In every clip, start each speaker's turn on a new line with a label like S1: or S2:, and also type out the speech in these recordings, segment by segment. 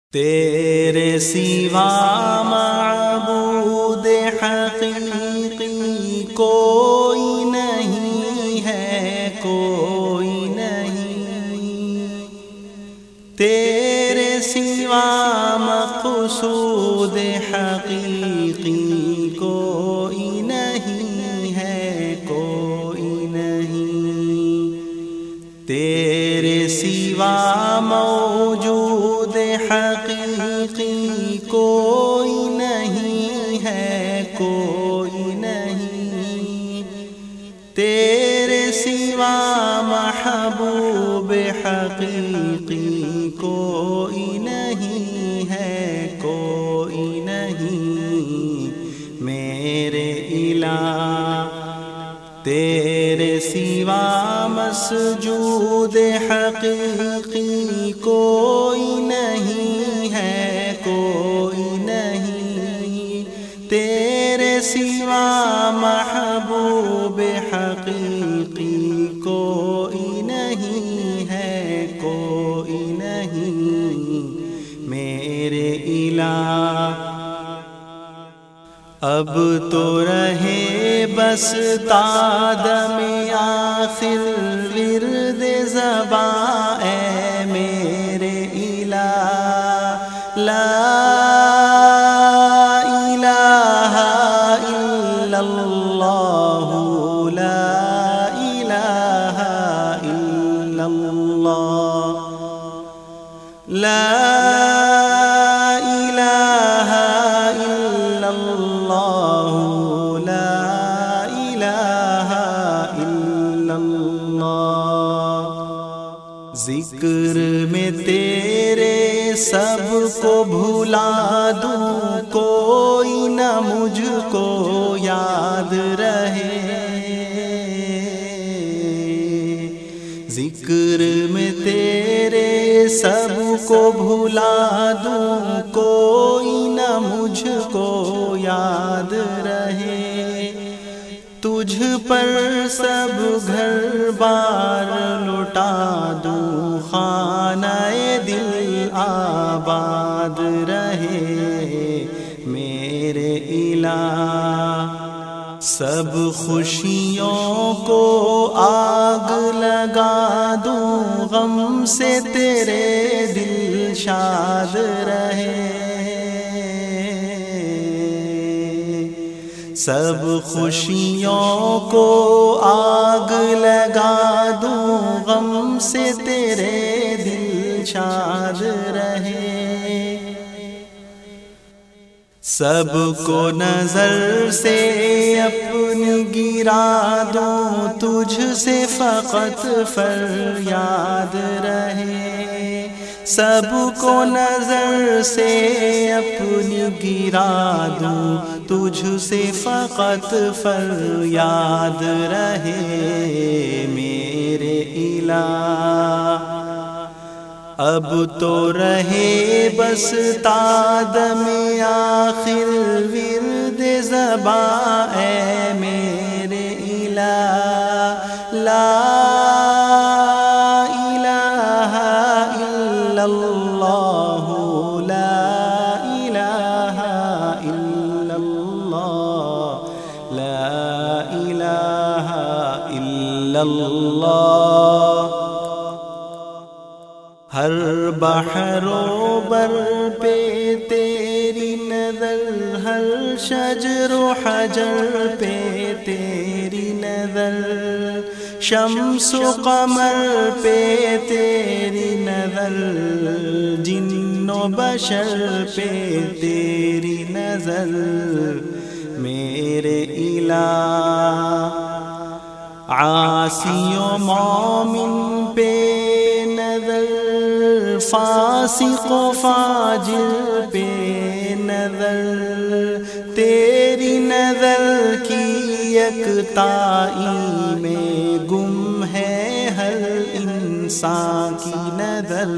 S1: تیرے سوا معبود حقیقی کوئی نہیں ہے، کوئی نہیں۔ تیرے سوا مقصود حقیقی کوئی نہیں ہے، کوئی نہیں۔ تیرے سوا موجود حقیقی کوئی نہیں ہے، کوئی نہیں۔ تیرے سوا محبوب حقیقی کوئی نہیں ہے، کوئی نہیں۔ میرے الہ تیرے سوا مسجود حقیقی کوئی نہیں ہے، کوئی نہیں۔ تیرے سوا محبوب حقیقی کوئی نہیں ہے، کوئی نہیں۔ میرے الہ اب تو رہے بس تادم آخر ورد زباں اے میرے الہ، لا الہ الا اللہ، لا الہ الا اللہ، لا ذکر میں تیرے سب کو بھلا دوں، کوئی نہ مجھ کو یاد رہے۔ ذکر میں تیرے سب کو بھلا دوں، کوئی نہ مجھ کو یاد رہے۔ تجھ پر سب گھر بار لوٹا دوں، خانہ دل آباد رہے میرے الہ۔ سب خوشیوں کو آگ لگا دوں، غم سے تیرے دل شاد رہے۔ سب خوشیوں کو آگ لگا دوں، غم سے تیرے دل شاد رہے۔ سب کو نظر سے اپنی گرا دوں، تجھ سے فقط فریاد رہے۔ سب کو نظر سے اپنی گرا دوں، تجھ سے فقط فریاد رہے میرے الہ۔ اب تو رہے بس تادم آخر ورد زباں اے میرے الہ، لا الہ الا اللہ، لا الہ الا اللہ، لا الہ الا اللہ۔ ہر بحر و بر پہ تیری نظر، ہر شجر و حجر پہ تیری نظر، شمس و قمر پہ تیری نظر، جن و بشر پہ تیری نظر میرے الہ۔ عاصی و مومن پہ نظر، فاسق و فاجر پہ نظر، تیری نظر کی یکتائی میں گم ہے ہر انسان کی نظر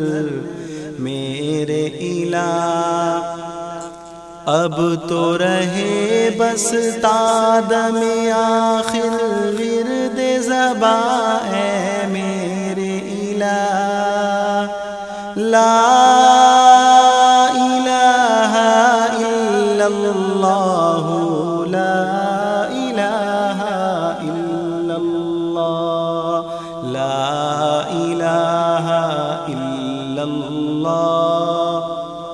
S1: میرے الہ۔ اب تو رہے بس تادم آخر ورد زباں اے میرے الہ، لا الا اللہ۔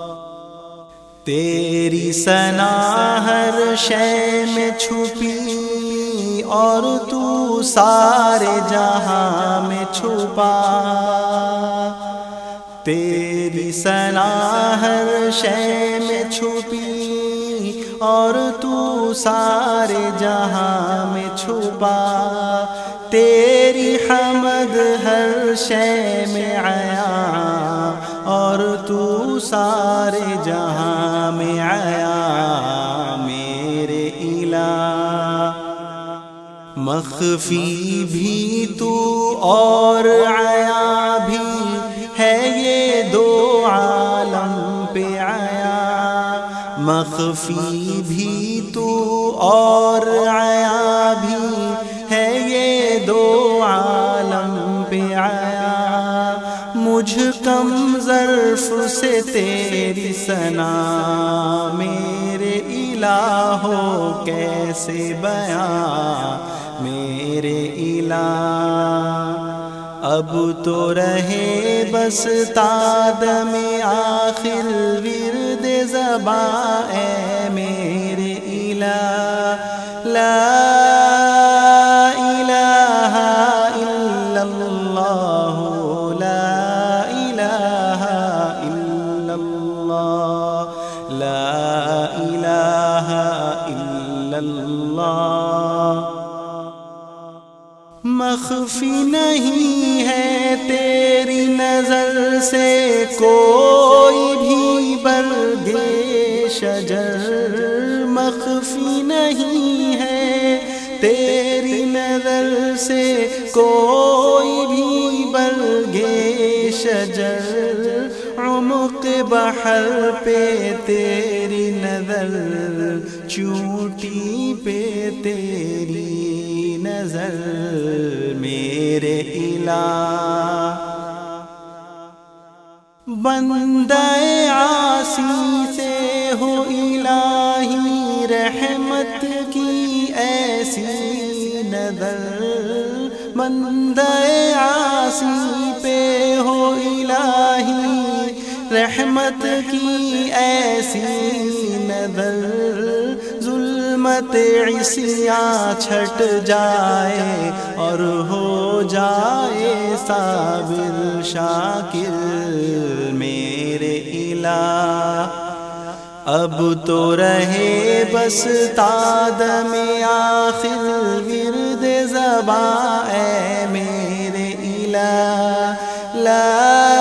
S1: تیری ثنا ہر شے میں چھپی اور تو سارے جہاں میں چھپا، تیری ثنا ہر شے میں چھپی اور تو سارے جہاں میں چھپا، تیری حمد ہر شے میں عیاں اور تو سارے جہاں میں عیاں میرے الہ۔ مخفی بھی تو اور عیاں بھی ہے یہ دو عالم پہ عیاں، مخفی بھی تو اور عیاں بھی ہے یہ دو عالم پہ عیاں، مجھ کم ظرف سے تیری ثنا میرے الہ ہو کیسے بیاں میرے الہ۔ اب تو رہے بس تادم آخر ورد زباں اے میرے الہ، لا الہ الا اللہ، لا الہ الا اللہ، لا الہ الا اللہ۔ مخفی نہیں ہے تیری نظر سے کوئی بھی برگ شجر، مخفی نہیں ہے تیری نظر سے کوئی بھی برگ شجر، عمق بحر پہ تیری نظر، چونٹی پہ تیری نظر میرے الہ۔ بندہ عاصی سے ہو الہی رحمت کی ایسی نظر، بندہ عاصی پہ ہو الہی رحمت کی ایسی نظر، ظلمت عصیاں چھٹ جائے اور ہو جائے صابر شاکر میرے الہ۔ اب تو رہے بس تادم آخر ورد زباں اے میرے الہ، لا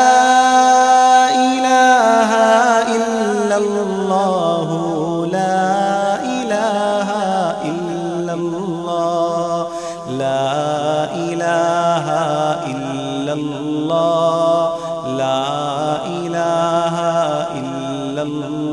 S1: الہ الا اللہ، لا الہ الا اللہ، لا الہ الا اللہ، لا الہ الا اللہ۔